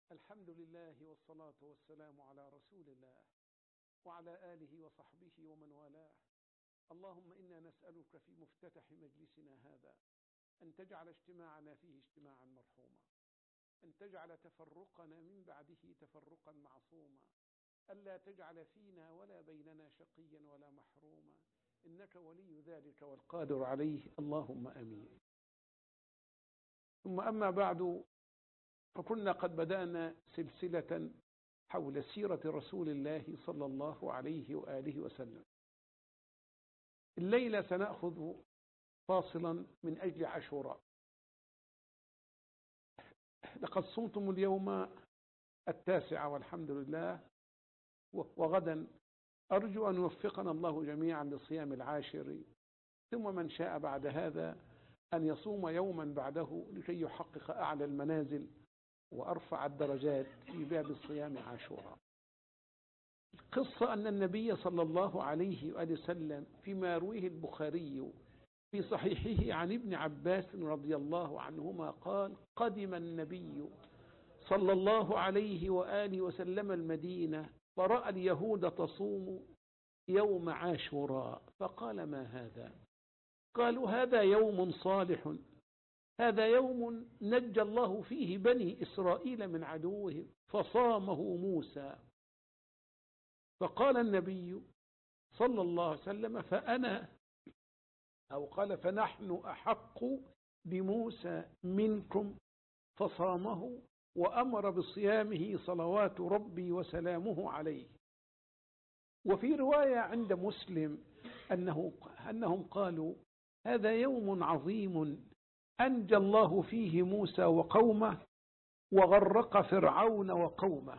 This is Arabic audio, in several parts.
الحمد لله والصلاة والسلام على رسول الله وعلى آله وصحبه ومن والاه. اللهم إنا نسألك في مفتتح مجلسنا هذا أن تجعل اجتماعنا فيه اجتماعا مرحوما، أن تجعل تفرقنا من بعده تفرقا معصوما، ألا تجعل فينا ولا بيننا شقيا ولا محروما، إنك ولي ذلك والقادر عليه، اللهم آمين. ثم أما بعد، فكنا قد بدأنا سلسلة حول سيرة رسول الله صلى الله عليه وآله وسلم. الليلة سنأخذ فاصلا من أجل عاشوراء. لقد صمتم اليوم 9 والحمد لله، وغدا أرجو أن يوفقنا الله جميعا لصيام 10، ثم من شاء بعد هذا أن يصوم يوما بعده لكي يحقق أعلى المنازل وأرفع الدرجات في باب الصيام عاشوراء. قصة أن النبي صلى الله عليه وآله وسلم فيما يرويه البخاري في صحيحه عن ابن عباس رضي الله عنهما قال: قدم النبي صلى الله عليه وآله وسلم المدينة فرأى اليهود تصوم يوم عاشوراء، فقال: ما هذا؟ قالوا: هذا يوم صالح، هذا يوم نجى الله فيه بني إسرائيل من عدوهم فصامه موسى. فقال النبي صلى الله عليه وسلم: فنحن أحق بموسى منكم، فصامه وأمر بصيامه صلوات ربي وسلامه عليه. وفي رواية عند مسلم أنهم قالوا: هذا يوم عظيم أنجى الله فيه موسى وقومه وغرق فرعون وقومه،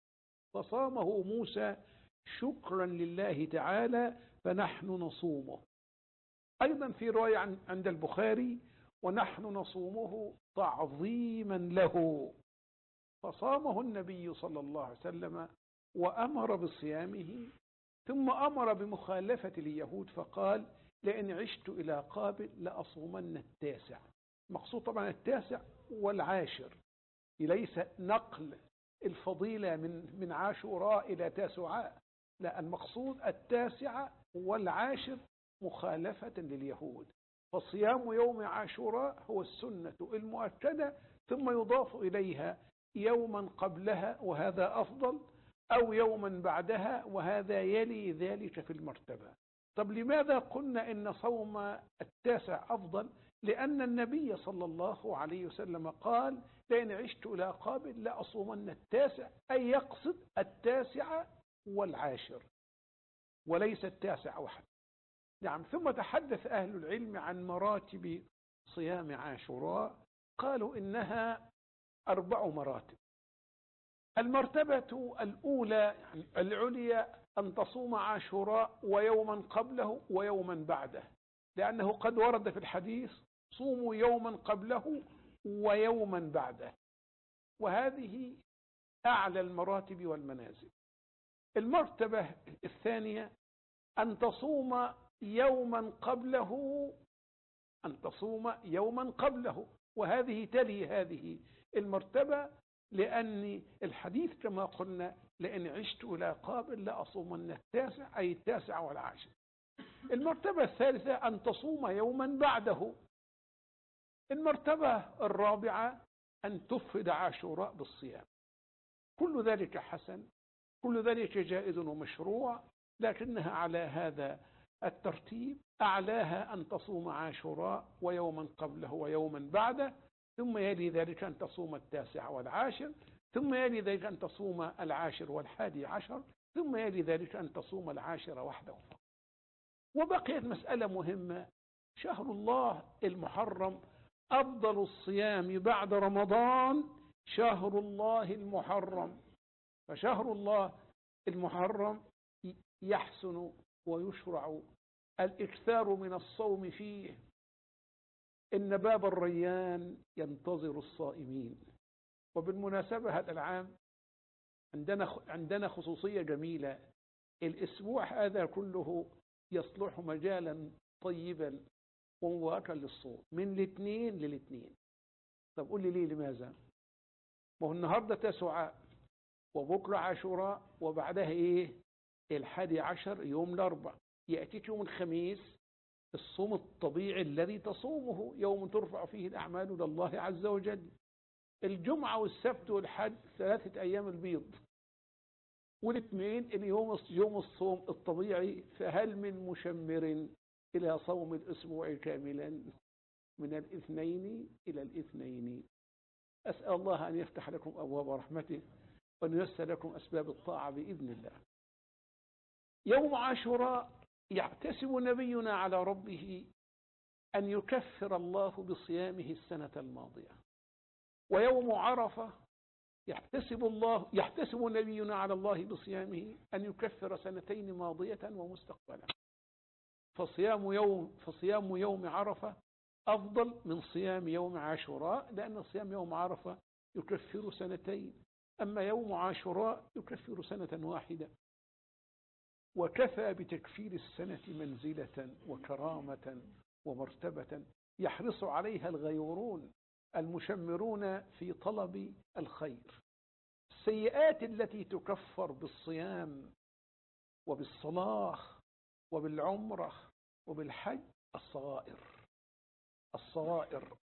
فصامه موسى شكرا لله تعالى فنحن نصومه. أيضا في رواية عند البخاري: ونحن نصومه تعظيما له، فصامه النبي صلى الله عليه وسلم وأمر بصيامه، ثم أمر بمخالفة اليهود فقال: لئن عشت إلى قابل لأصومن 9. مقصود طبعا 9 و10، ليس نقل الفضيلة من عاشوراء إلى تاسعاء، لا، المقصود 9 و10 مخالفة لليهود. فصيام يوم عاشوراء هو السنة المؤكدة، ثم يضاف إليها يوما قبلها وهذا أفضل، أو يوما بعدها وهذا يلي ذلك في المرتبة. طب لماذا قلنا إن صوم 9 أفضل؟ لأن النبي صلى الله عليه وسلم قال: لئن عشت إلى قابل لأصومن 9، أي يقصد 9 و10 وليس 9 وحده. نعم. ثم تحدث أهل العلم عن مراتب صيام عاشوراء، قالوا إنها 4 مراتب. المرتبة الأولى يعني العليا أن تصوم عاشوراء ويوما قبله ويوما بعده، لأنه قد ورد في الحديث: صوموا يوما قبله ويوما بعده، وهذه أعلى المراتب والمنازل. المرتبة الثانية أن تصوم يوما قبله، وهذه تلي هذه المرتبة، لأن الحديث كما قلنا: لئن عشت إلى قابل لأصومن 9، أي 9 و10. المرتبة الثالثة أن تصوم يوما بعده. المرتبة الرابعة أن تفرد عاشوراء بالصيام. كل ذلك حسن، كل ذلك جائز ومشروع، لكنها على هذا الترتيب: أعلاها أن تصوم عاشوراء ويوما قبله ويوما بعده، ثم يلي ذلك أن تصوم 9 و10، ثم يلي ذلك أن تصوم 10 و11، ثم يلي ذلك أن تصوم 10 وحده. وبقيت مسألة مهمة: شهر الله المحرم أفضل الصيام بعد رمضان شهر الله المحرم، فشهر الله المحرم يحسن ويشرع الإكثار من الصوم فيه. إن باب الريان ينتظر الصائمين. وبالمناسبة هذا العام عندنا خصوصية جميلة: الأسبوع هذا كله يصلح مجالا طيبا ومباركا للصوم من الاثنين للاثنين. طب قول لي ليه؟ لماذا؟ ما هو النهاردة تسعاء وبكرة عاشوراء وبعدها إيه 11 يوم الأربع، يأتيك يوم الخميس الصوم الطبيعي الذي تصومه، يوم ترفع فيه الأعمال إلى الله عز وجل. الجمعة والسبت والحد 3 أيام البيض، والاثنين يوم الصوم الطبيعي. فهل من مشمر إلى صوم الأسبوع كاملا من الاثنين إلى الاثنين. أسأل الله أن يفتح لكم أبواب رحمته وأن ييسر لكم أسباب الطاعة بإذن الله. يوم عاشوراء يحتسب نبينا على ربه أن يكفر الله بصيامه السنة الماضية. ويوم عرفة يحتسب نبينا على الله بصيامه أن يكفر 2 ماضية ومستقبلا. فصيام يوم عرفة أفضل من صيام يوم عاشوراء، لأن صيام يوم عرفة يكفر 2، أما يوم عاشوراء يكفر 1 واحدة. وكفى بتكفير السنة منزلة وكرامة ومرتبة يحرص عليها الغيورون المشمرون في طلب الخير. السيئات التي تكفر بالصيام وبالصلاة وبالعمرة وبالحج الصغائر.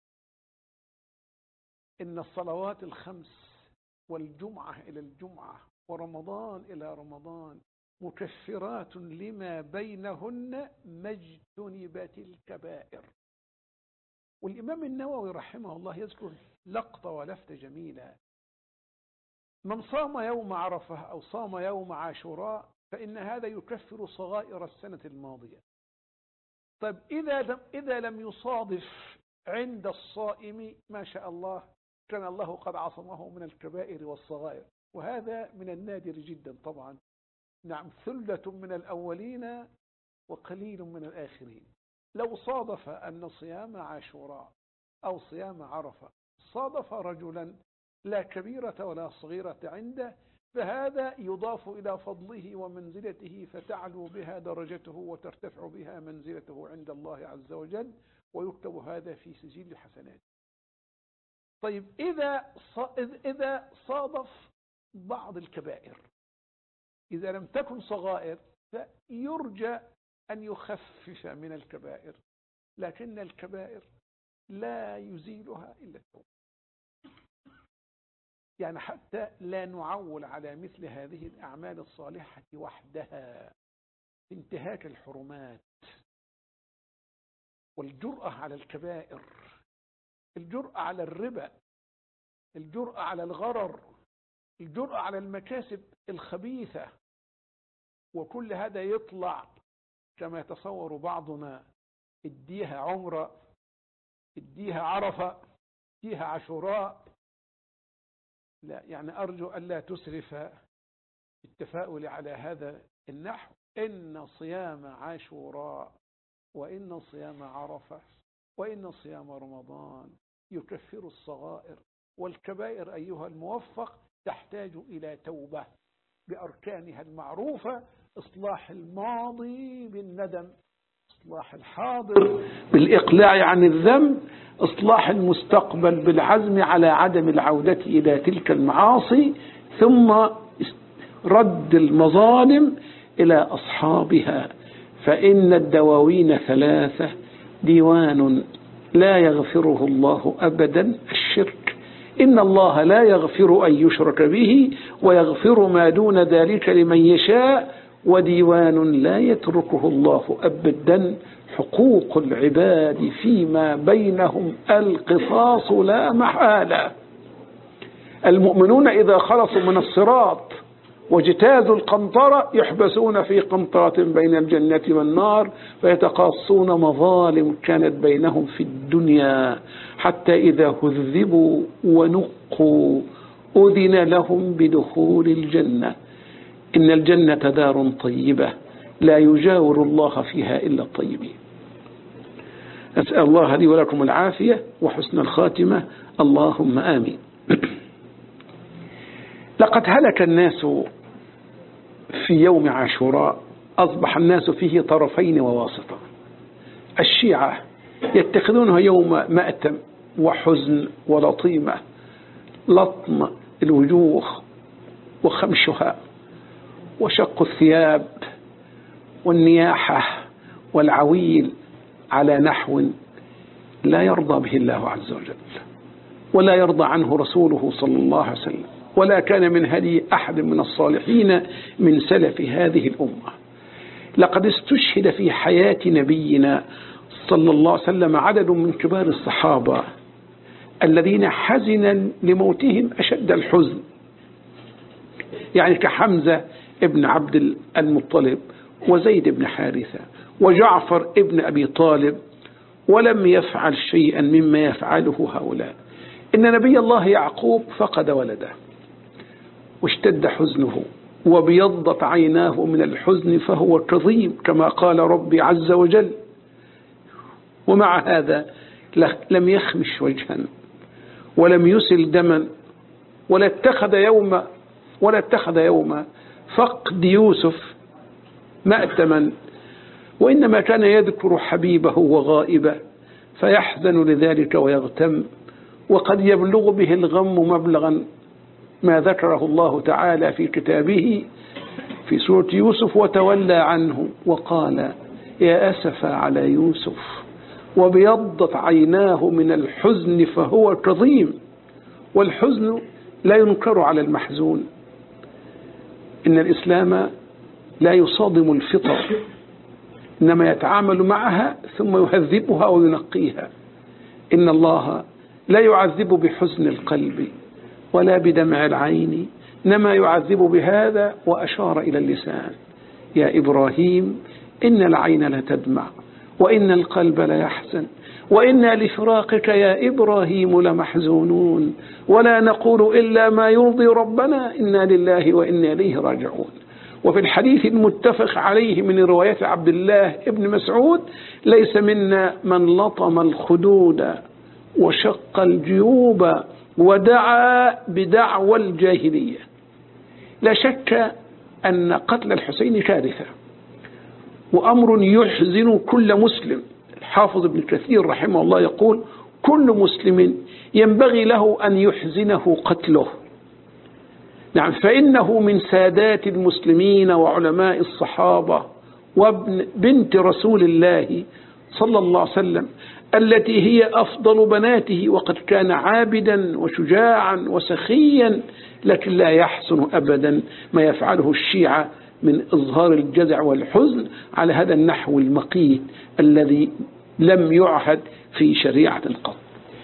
إن الصلوات 5 والجمعة إلى الجمعة ورمضان إلى رمضان مكفرات لما بينهن ما اجتنبت الكبائر. والإمام النووي رحمه الله يذكر لقطة ولفتة جميلة: من صام يوم عرفة أو صام يوم عاشوراء فإن هذا يكفر صغائر السنة الماضية. طيب إذا لم يصادف عند الصائم ما شاء الله كان الله قد عصمه من الكبائر والصغائر، وهذا من النادر جدا طبعا. نعم، ثلة من الأولين وقليل من الآخرين. لو صادف أن صيام عاشوراء أو صيام عرفة صادف رجلا لا كبيرة ولا صغيرة عنده، فهذا يضاف إلى فضله ومنزلته، فتعلو بها درجته وترتفع بها منزلته عند الله عز وجل، ويكتب هذا في سجل الحسنات. طيب إذا صادف بعض الكبائر، إذا لم تكن صغائر فيرجى أن يخفف من الكبائر، لكن الكبائر لا يزيلها إلا التوبة. يعني حتى لا نعول على مثل هذه الأعمال الصالحة وحدها في انتهاك الحرمات والجرأة على الكبائر، الجرأة على الربا، الجرأة على الغرر، الجرأة على المكاسب الخبيثة. وكل هذا يطلع كما يتصور بعضنا: اديها عمرة، اديها عرفة، اديها عاشوراء. لا، يعني أرجو ألا تسرف التفاؤل على هذا النحو. إن صيام عاشوراء وإن صيام عرفة وإن صيام رمضان يكفر الصغائر، والكبائر أيها الموفق تحتاج إلى توبة بأركانها المعروفة: إصلاح الماضي بالندم، إصلاح الحاضر بالإقلاع عن الذنب، إصلاح المستقبل بالعزم على عدم العودة إلى تلك المعاصي، ثم رد المظالم إلى أصحابها. فإن الدواوين 3: ديوان لا يغفره الله أبدا الشرك، إن الله لا يغفر أن يشرك به ويغفر ما دون ذلك لمن يشاء، وديوان لا يتركه الله أبدا حقوق العباد فيما بينهم القصاص لا محالة. المؤمنون إذا خلصوا من الصراط واجتازوا القنطرة يحبسون في قنطرة بين الجنة والنار فيتقاصون مظالم كانت بينهم في الدنيا، حتى إذا هذبوا ونقوا أذن لهم بدخول الجنة. إن الجنة دار طيبة لا يجاور الله فيها إلا الطيبين. أسأل الله لي ولكم العافية وحسن الخاتمة، اللهم آمين. لقد هلك الناس في يوم عاشوراء، أصبح الناس فيه طرفين وواسطة. الشيعة يتخذونه يوم مأتم وحزن ولطيمة، لطم الوجوه وخمشها وشق الثياب والنياحة والعويل على نحو لا يرضى به الله عز وجل ولا يرضى عنه رسوله صلى الله عليه وسلم، ولا كان من هدي أحد من الصالحين من سلف هذه الأمة. لقد استشهد في حياة نبينا صلى الله عليه وسلم عدد من كبار الصحابة الذين حزن لموتهم أشد الحزن، يعني كحمزة ابن عبد المطلب وزيد بن حارثة وجعفر ابن أبي طالب، ولم يفعل شيئا مما يفعله هؤلاء. إن نبي الله يعقوب فقد ولده واشتد حزنه وبيضت عيناه من الحزن فهو كظيم كما قال ربي عز وجل، ومع هذا لم يخمش وجها ولم يسل دما ولا اتخذ يوم فقد يوسف مأتما، وإنما كان يذكر حبيبه وغائبه فيحزن لذلك ويغتم، وقد يبلغ به الغم مبلغا ما ذكره الله تعالى في كتابه في سورة يوسف: وتولى عنه وقال يا أسف على يوسف وبيضت عيناه من الحزن فهو كظيم. والحزن لا ينكر على المحزون، إن الإسلام لا يصادم الفطر، إنما يتعامل معها ثم يهذبها وينقيها. إن الله لا يعذب بحزن القلب ولا بدمع العين، إنما يعذب بهذا، وأشار إلى اللسان: يا إبراهيم إن العين لتدمع وإن القلب ليحزن وإنا لفراقك يا إبراهيم لمحزونون ولا نقول إلا ما يرضي ربنا إنا لله وإنا إليه راجعون. وفي الحديث المتفق عليه من رواية عبد الله ابن مسعود: ليس منا من لطم الخدود وشق الجيوب ودعا بدعوى الجاهلية. لا شك أن قتل الحسين كارثة وأمر يحزن كل مسلم. الحافظ ابن كثير رحمه الله يقول: كل مسلم ينبغي له أن يحزنه قتله. نعم، فإنه من سادات المسلمين وعلماء الصحابة وبنت رسول الله صلى الله عليه وسلم، التي هي أفضل بناته، وقد كان عابدا وشجاعا وسخيا، لكن لا يحسن أبدا ما يفعله الشيعة من إظهار الجزع والحزن على هذا النحو المقيت الذي لم يعهد في شريعة قط.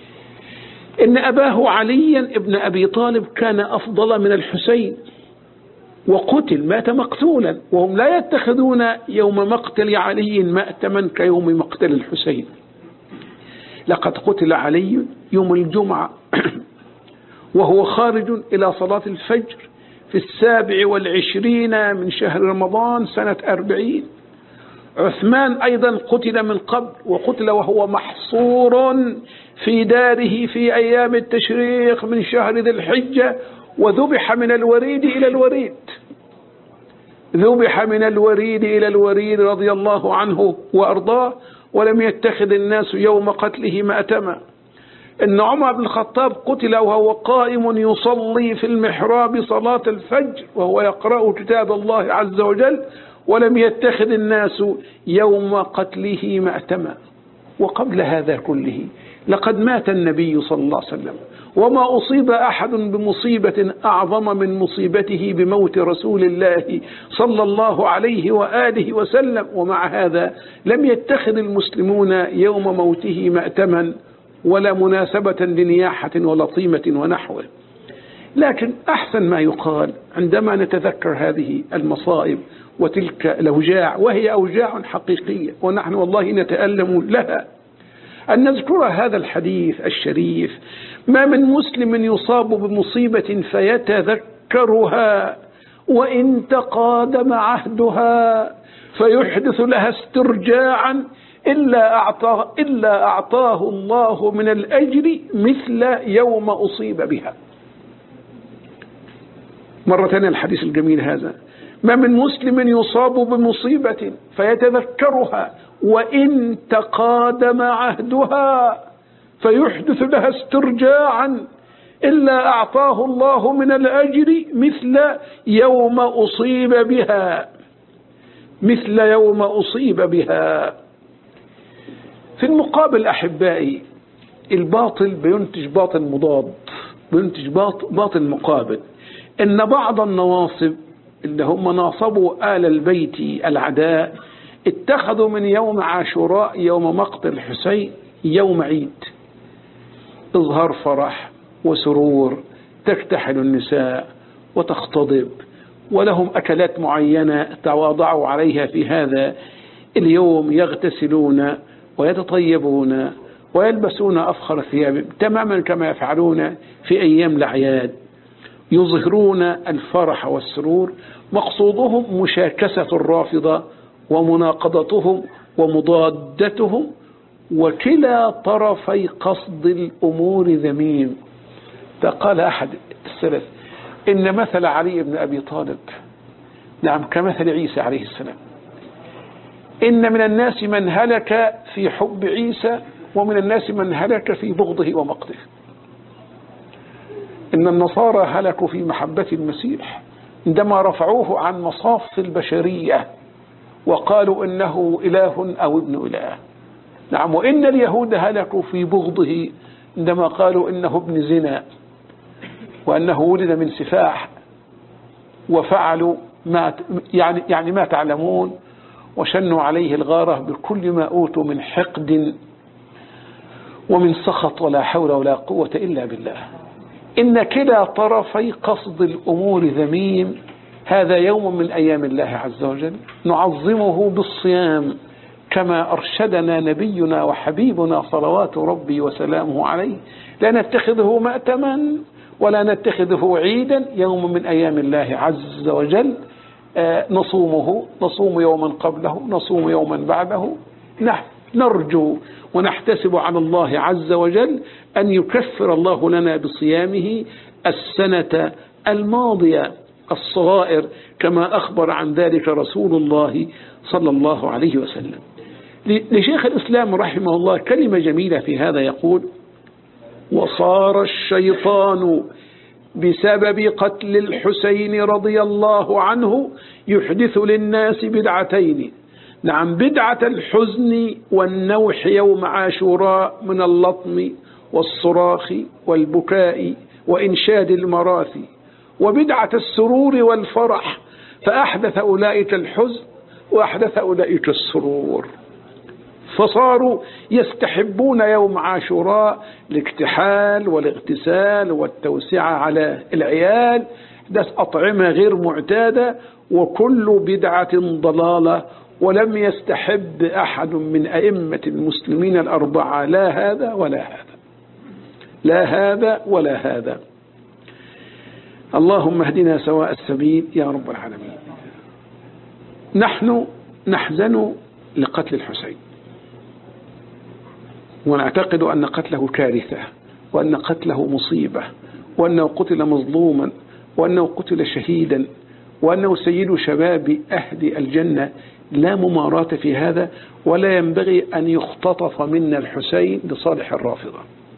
إن أباه عليا ابن أبي طالب كان أفضل من الحسين وقتل، مات مقتولا، وهم لا يتخذون يوم مقتل علي مأتما كيوم مقتل الحسين. لقد قتل علي يوم الجمعة وهو خارج إلى صلاة الفجر في 27 من شهر رمضان سنة 40. عثمان أيضا قتل من قبل، وقتل وهو محصور في داره في أيام التشريق من شهر ذي الحجة، وذبح من الوريد إلى الوريد، ذبح من الوريد إلى الوريد رضي الله عنه وأرضاه، ولم يتخذ الناس يوم قتله مأتما. إن عمر بن الخطاب قتل وهو قائم يصلي في المحراب صلاة الفجر وهو يقرأ كتاب الله عز وجل، ولم يتخذ الناس يوم قتله مأتما. وقبل هذا كله لقد مات النبي صلى الله عليه وسلم، وما أصيب أحد بمصيبة أعظم من مصيبته بموت رسول الله صلى الله عليه وآله وسلم، ومع هذا لم يتخذ المسلمون يوم موته مأتما ولا مناسبة لنياحة ولا طيمة ونحوه. لكن أحسن ما يقال عندما نتذكر هذه المصائب وتلك الأوجاع، وهي أوجاع حقيقية ونحن والله نتألم لها، أن نذكر هذا الحديث الشريف: ما من مسلم يصاب بمصيبة فيتذكرها وإن تقادم عهدها فيحدث لها استرجاعا إلا أعطاه الله من الأجر مثل يوم أصيب بها. مرة ثانية الحديث الجميل هذا: ما من مسلم يصاب بمصيبة فيتذكرها وإن تقادم عهدها فيحدث لها استرجاعا إلا أعطاه الله من الأجر مثل يوم أصيب بها، مثل يوم أصيب بها. في المقابل أحبائي، الباطل بينتج باطل مضاد، بينتج باطل مقابل. إن بعض النواصب اللي هم ناصبوا آل البيت العداء اتخذوا من يوم عاشوراء يوم مقتل الحسين يوم عيد، إظهار فرح وسرور، تكتحل النساء وتختضب، ولهم أكلات معينة تواضعوا عليها في هذا اليوم، يغتسلون ويتطيبون ويلبسون أفخر ثياب تماما كما يفعلون في أيام الأعياد، يظهرون الفرح والسرور. مقصودهم مشاكسة الرافضة ومناقضتهم ومضادتهم، وكلا طرفي قصد الأمور ذميم. فقال أحد السلف: إن مثل علي بن أبي طالب نعم كمثل عيسى عليه السلام، إن من الناس من هلك في حب عيسى ومن الناس من هلك في بغضه ومقته. إن النصارى هلكوا في محبة المسيح عندما رفعوه عن مصاف البشرية وقالوا إنه إله أو ابن إله. نعم، وإن اليهود هلكوا في بغضه عندما قالوا إنه ابن زنا وأنه ولد من سفاح، وفعلوا ما تعلمون، وشنوا عليه الغارة بكل ما أوتوا من حقد ومن سخط، ولا حول ولا قوة إلا بالله. إن كلا طرفي قصد الأمور ذميم. هذا يوم من أيام الله عز وجل نعظمه بالصيام كما أرشدنا نبينا وحبيبنا صلوات ربي وسلامه عليه. لا نتخذه مأتما ولا نتخذه عيدا، يوم من أيام الله عز وجل نصومه، نصوم يوما قبله، نصوم يوما بعده، نرجو ونحتسب على الله عز وجل أن يكفر الله لنا بصيامه السنة الماضية الصغائر، كما أخبر عن ذلك رسول الله صلى الله عليه وسلم. لشيخ الإسلام رحمه الله كلمة جميلة في هذا، يقول: وصار الشيطان بسبب قتل الحسين رضي الله عنه يحدث للناس بدعتين. نعم، بدعة الحزن والنوح يوم عاشوراء من اللطم والصراخ والبكاء وإنشاد المراثي، وبدعة السرور والفرح، فأحدث أولئك الحزن وأحدث أولئك السرور. فصاروا يستحبون يوم عاشوراء الاكتحال والاغتسال والتوسعة على العيال، ده أطعمة غير معتادة، وكل بدعة ضلالة. ولم يستحب أحد من أئمة المسلمين الأربعة لا هذا ولا هذا، لا هذا ولا هذا. اللهم اهدنا سواء السبيل يا رب العالمين. نحن نحزن لقتل الحسين، ونعتقد أن قتله كارثة، وأن قتله مصيبة، وأنه قتل مظلوما، وأنه قتل شهيدا، وأنه سيد شباب أهل الجنة. لا مماراة في هذا، ولا ينبغي أن يختطف منا الحسين لصالح الرافضة،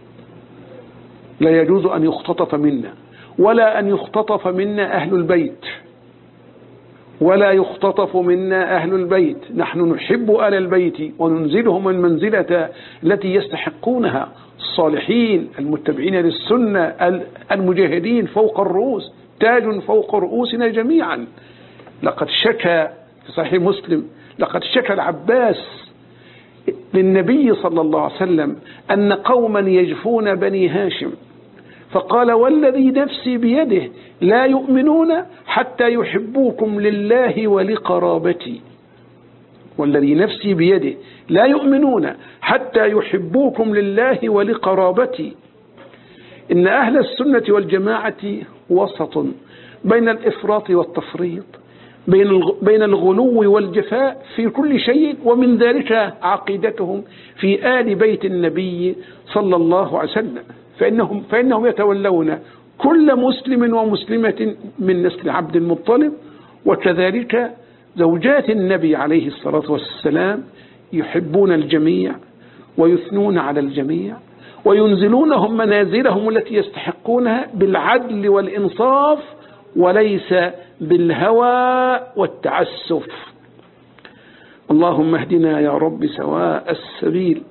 لا يجوز أن يختطف منا، ولا أن يختطف منا أهل البيت، ولا يختطف منا أهل البيت. نحن نحب آل البيت وننزلهم المنزلة التي يستحقونها، الصالحين المتبعين للسنة المجاهدين فوق الرؤوس، تاج فوق رؤوسنا جميعا. لقد شكى في صحيح مسلم، لقد شكى العباس للنبي صلى الله عليه وسلم أن قوما يجفون بني هاشم، فقال: والذي نفسي بيده لا يؤمنون حتى يحبوكم لله ولقرابتي. والذي نفسي بيده لا يؤمنون حتى يحبوكم لله ولقرابتي. إن أهل السنة والجماعة وسط بين الإفراط والتفريط، بين الغلو والجفاء في كل شيء، ومن ذلك عقيدتهم في آل بيت النبي صلى الله عليه وسلم. فإنهم يتولون كل مسلم ومسلمة من نسل عبد المطلب، وكذلك زوجات النبي عليه الصلاة والسلام، يحبون الجميع ويثنون على الجميع وينزلونهم منازلهم التي يستحقونها بالعدل والإنصاف وليس بالهوى والتعسف. اللهم اهدنا يا رب سواء السبيل.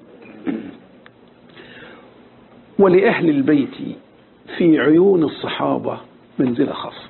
ولأهل البيت في عيون الصحابة منزلة خاصة.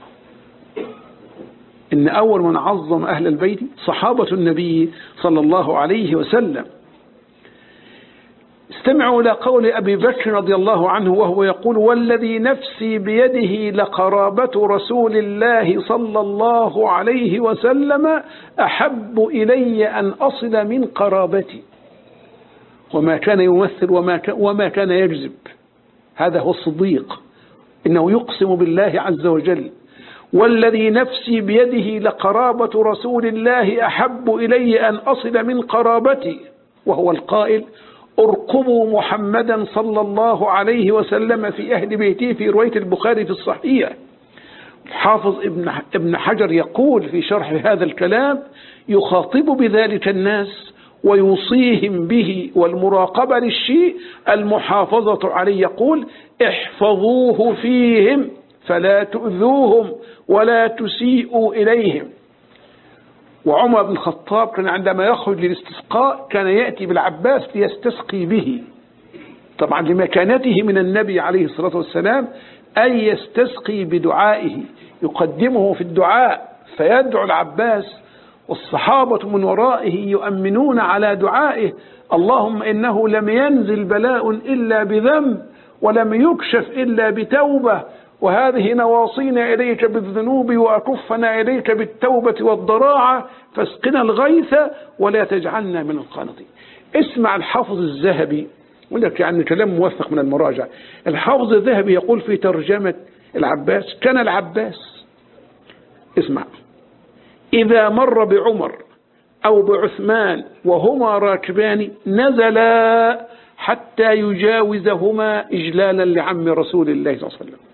إن أول من عظم أهل البيت صحابة النبي صلى الله عليه وسلم. استمعوا إلى قول أبي بكر رضي الله عنه وهو يقول: والذي نفسي بيده لقرابة رسول الله صلى الله عليه وسلم أحب إلي أن أصل من قرابتي. وما كان يمثل وما كان يكذب. هذا هو الصديق، إنه يقسم بالله عز وجل: والذي نفسي بيده لقرابة رسول الله أحب إلي أن أصل من قرابتي. وهو القائل: ارقبوا محمدا صلى الله عليه وسلم في أهل بيته، في رواية البخاري في الصحيح. الحافظ ابن حجر يقول في شرح هذا الكلام: يخاطب بذلك الناس ويوصيهم به، والمراقبة للشيء المحافظة عليه. يقول: احفظوه فيهم فلا تؤذوهم ولا تسيئوا إليهم. وعمر بن الخطاب كان عندما يخرج للاستسقاء كان يأتي بالعباس ليستسقي به، طبعا لمكانته من النبي عليه الصلاة والسلام، أي يستسقي بدعائه، يقدمه في الدعاء فيدعو العباس، والصحابة من ورائه يؤمنون على دعائه: اللهم إنه لم ينزل بلاء إلا بذنب ولم يكشف إلا بتوبة، وهذه نواصينا إليك بالذنوب وأكفنا إليك بالتوبة والضراعة، فاسقنا الغيث ولا تجعلنا من القانطين. اسمع الحافظ الذهبي، ولك يعني كلام موثق من المراجع. الحافظ الذهبي يقول في ترجمة العباس: كان العباس، اسمع، إذا مر بعمر أو بعثمان وهما راكبان نزلا حتى يجاوزهما إجلالا لعم رسول الله صلى الله عليه وسلم.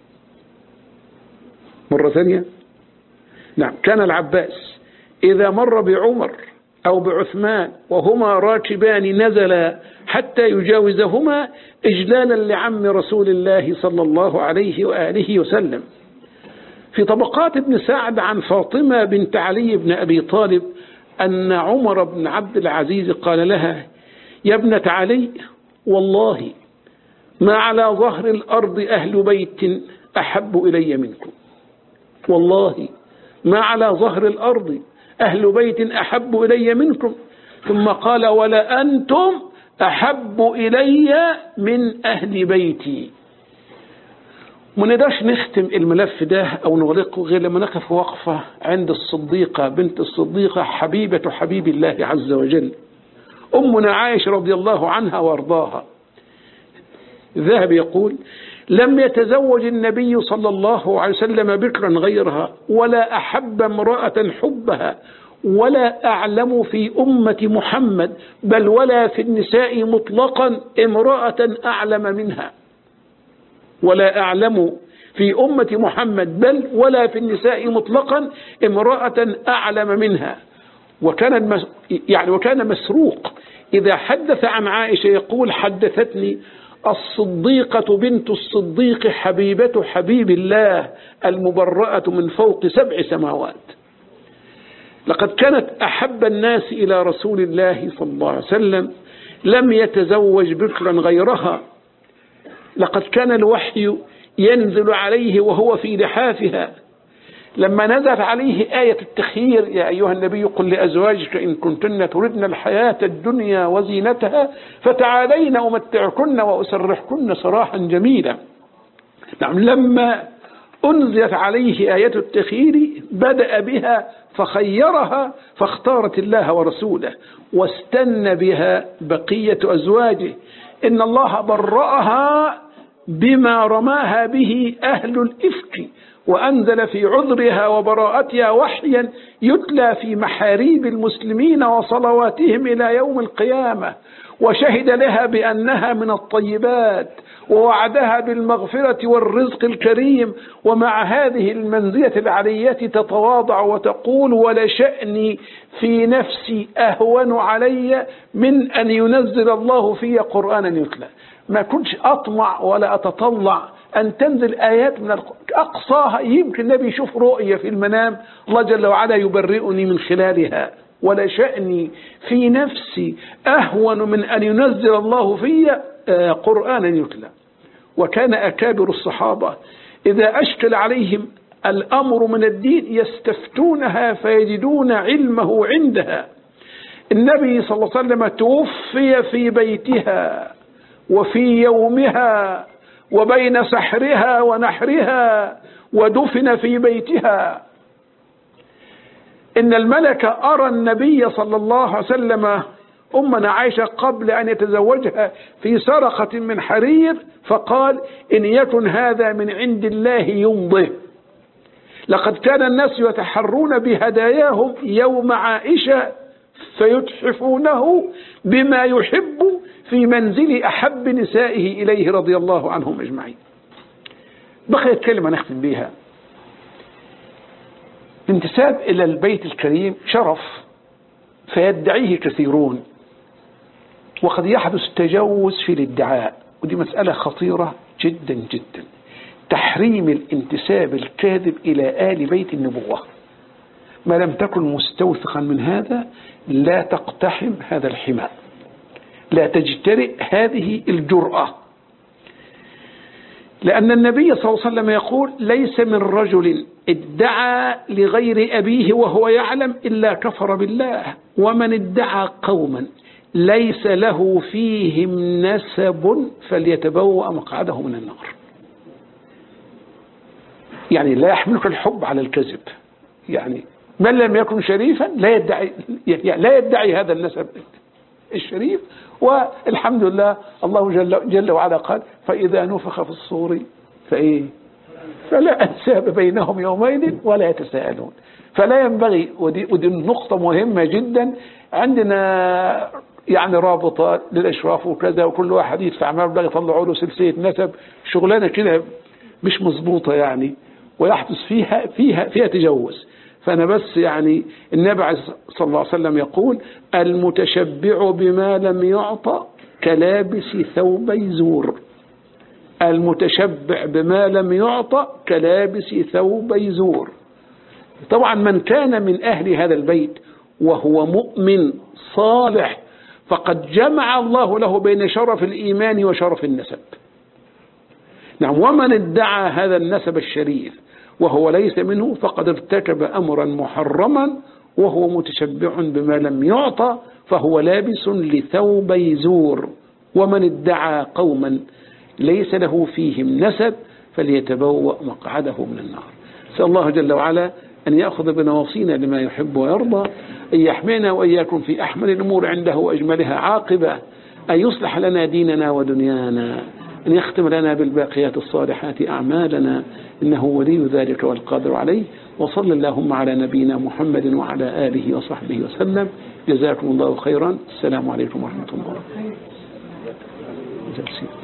مرة ثانية، نعم، كان العباس إذا مر بعمر أو بعثمان وهما راكبان نزلا حتى يجاوزهما إجلالا لعم رسول الله صلى الله عليه وآله وسلم. في طبقات ابن سعد عن فاطمة بنت علي بن أبي طالب أن عمر بن عبد العزيز قال لها: يا ابنة علي، والله ما على ظهر الأرض أهل بيت أحب إلي منكم، والله ما على ظهر الأرض أهل بيت أحب إلي منكم. ثم قال: ولا أنتم أحب إلي من أهل بيتي. ما نقدرش نختم الملف ده أو نغلقه غير لما نقف وقفة عند الصديقة بنت الصديقة حبيبة حبيب الله عز وجل، أمنا عائشة رضي الله عنها وارضاها. الذهبي يقول: لم يتزوج النبي صلى الله عليه وسلم بكرا غيرها، ولا أحب امرأة حبها، ولا أعلم في أمة محمد بل ولا في النساء مطلقا امرأة أعلم منها، ولا أعلم في أمة محمد بل ولا في النساء مطلقا امرأة أعلم منها. وكان مسروق إذا حدث عن عائشة يقول: حدثتني الصديقة بنت الصديق حبيبة حبيب الله المبرأة من فوق 7 سماوات. لقد كانت أحب الناس إلى رسول الله صلى الله عليه وسلم، لم يتزوج بكرا غيرها. لقد كان الوحي ينزل عليه وهو في لحافها. لما نزلت عليه آية التخيير: يا أيها النبي قل لأزواجك إن كنتن تردن الحياة الدنيا وزينتها فتعالين أمتعكن وأسرحكن سراحا جميلا. نعم، لما أنزلت عليه آية التخيير بدأ بها فخيرها، فاختارت الله ورسوله واستنى بها بقية أزواجه. إن الله برأها بما رماها به أهل الإفك، وأنزل في عذرها وبراءتها وحيا يتلى في محاريب المسلمين وصلواتهم إلى يوم القيامة، وشهد لها بأنها من الطيبات، ووعدها بالمغفرة والرزق الكريم. ومع هذه المنزلة العلية تتواضع وتقول: ولشأني في نفسي أهون علي من أن ينزل الله في قرآنا يتلى. ما كنتش أطمع ولا أتطلع أن تنزل آيات من أقصاها يمكن النبي يشوف رؤية في المنام الله جل وعلا يبرئني من خلالها، ولا شأني في نفسي أهون من أن ينزل الله في قرآنا يتلى. وكان أكابر الصحابة إذا أشكل عليهم الأمر من الدين يستفتونها فيجدون علمه عندها. النبي صلى الله عليه وسلم توفي في بيتها وفي يومها وبين سحرها ونحرها ودفن في بيتها. إن الملك أرى النبي صلى الله عليه وسلم أمنا عائشة قبل أن يتزوجها في سرقة من حرير فقال إن يكن هذا من عند الله يمضه. لقد كان الناس يتحرون بهداياهم يوم عائشة فيتحفونه بما يحب في منزل أحب نسائه إليه رضي الله عنهم أجمعين. بقيت كلمة نختم بها. انتساب إلى البيت الكريم شرف فيدعيه كثيرون، وقد يحدث تجوز في الادعاء، ودي مسألة خطيرة جدا جدا. تحريم الانتساب الكاذب إلى آل بيت النبوة. ما لم تكن مستوثقا من هذا لا تقتحم هذا الحمى، لا تجترئ هذه الجرأة، لأن النبي صلى الله عليه وسلم يقول ليس من رجل ادعى لغير أبيه وهو يعلم إلا كفر بالله، ومن ادعى قوما ليس له فيهم نسب فليتبوأ مقعده من النار. يعني لا يحملك الحب على الكذب، يعني من لم يكن شريفا لا يدعي هذا النسب الشريف. والحمد لله الله جل وعلا قال فإذا نفخ في الصور فلا أنساب بينهم يومئذ ولا يتساءلون. فلا ينبغي، ودي نقطة مهمة جدا، عندنا يعني رابطة للأشراف وكذا وكل واحد يدفع مبلغ يطلعوا له سلسلة نسب، شغلانة كده مش مظبوطة يعني، ويحدث فيها تجوز. فأنا بس يعني النبي صلى الله عليه وسلم يقول المتشبع بما لم يعطى كلابس ثوبي زور. المتشبع بما لم يعطى كلابس ثوبي زور. طبعا من كان من أهل هذا البيت وهو مؤمن صالح فقد جمع الله له بين شرف الإيمان وشرف النسب. نعم، ومن ادعى هذا النسب الشريف وهو ليس منه فقد ارتكب أمرا محرما وهو متشبع بما لم يعطى فهو لابس لثوبي زور. ومن ادعى قوما ليس له فيهم نسب فليتبوأ مقعده من النار. سأل الله جل وعلا أن يأخذ بنواصينا لما يحب ويرضى، أن يحمينا وإياكم في أحمل الأمور عنده وأجملها عاقبة، أن يصلح لنا ديننا ودنيانا، أن يختم لنا بالباقيات الصالحات أعمالنا، إنه ولي ذلك والقادر عليه. وصلى اللهم على نبينا محمد وعلى آله وصحبه وسلم. جزاكم الله خيرا. السلام عليكم ورحمة الله.